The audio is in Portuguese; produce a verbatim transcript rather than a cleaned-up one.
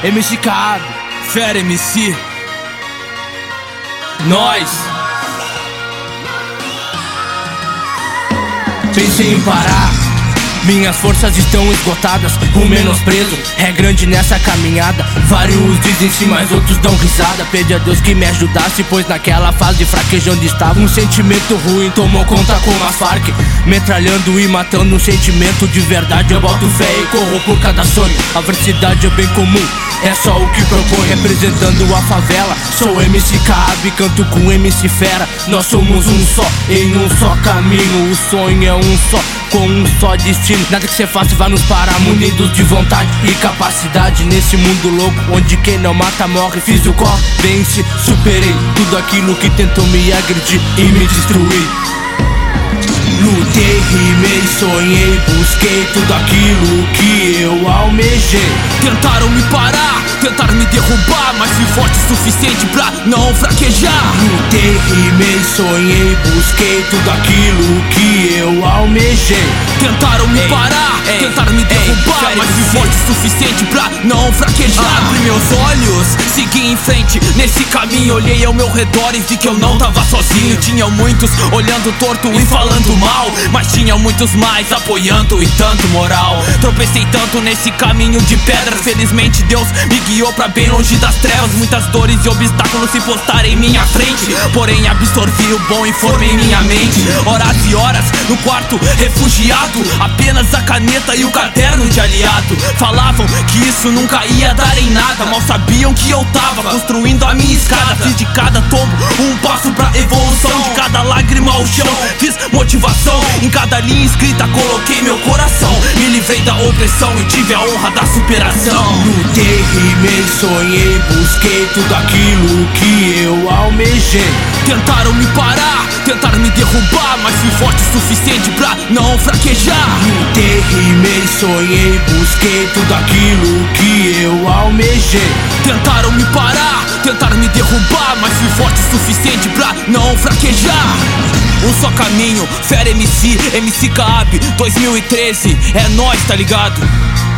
M C Kaab, Fera M C, nós. Pensei em parar, minhas forças estão esgotadas. O menosprezo é grande nessa caminhada. Vários dizem sim, mas outros dão risada. Pedi a Deus que me ajudasse, pois naquela fase de fraqueza onde estava, um sentimento ruim tomou conta como a Farc, metralhando e matando um sentimento de verdade. Eu boto fé e corro por cada sonho. A adversidade é bem comum, é só o que propõe. Representando a favela, sou M C Kaab, canto com M C Fera. Nós somos um só, em um só caminho. O sonho é um só, com um só destino. Nada que cê faça vai nos parar, munidos de vontade e capacidade. Nesse mundo louco, onde quem não mata morre. Fiz o corre, vence, superei tudo aquilo que tentou me agredir e me destruir. Lutei, rimei, sonhei, busquei tudo aquilo que eu almejei. Tentaram me parar, tentaram me derrubar, mas fui forte o suficiente pra não fraquejar. Lutei, rimei, sonhei, busquei tudo aquilo que eu almejei. Tentaram me parar, ei, tentaram me derrubar, ei, mas fui forte o suficiente pra não fraquejar. ah. Abri meus olhos, segui em frente nesse caminho. Olhei ao meu redor e vi que eu não tava sozinho. Tinham muitos olhando torto e falando mal, mas tinha muitos mais apoiando e tanto moral. Tropecei tanto nesse caminho de pedras, felizmente Deus me guiou pra bem longe das trevas. Muitas dores e obstáculos se postaram em minha frente, porém absorvi o bom e formei minha mente. Horas e horas no quarto refugiado, apenas a caneta e o caderno de aliado. Falavam que isso nunca ia dar em nada, mal sabiam que eu tava construindo a minha escada. Fiz de cada tombo um passo pra evolução, de cada lágrima ao chão fiz motivação. Em cada linha escrita coloquei meu coração, me livrei da opressão e tive a honra da superação. Lutei, rimei, sonhei, busquei tudo aquilo que eu almejei. Tentaram me parar, tentaram me derrubar, mas fui forte o suficiente pra não fraquejar. Lutei, rimei, sonhei, busquei tudo aquilo que eu almejei. Tentaram me parar, tentaram me derrubar, mas fui forte o suficiente pra não fraquejar. Um só caminho, Fera M C, M C Kaab, dois mil e treze, é nóis, tá ligado?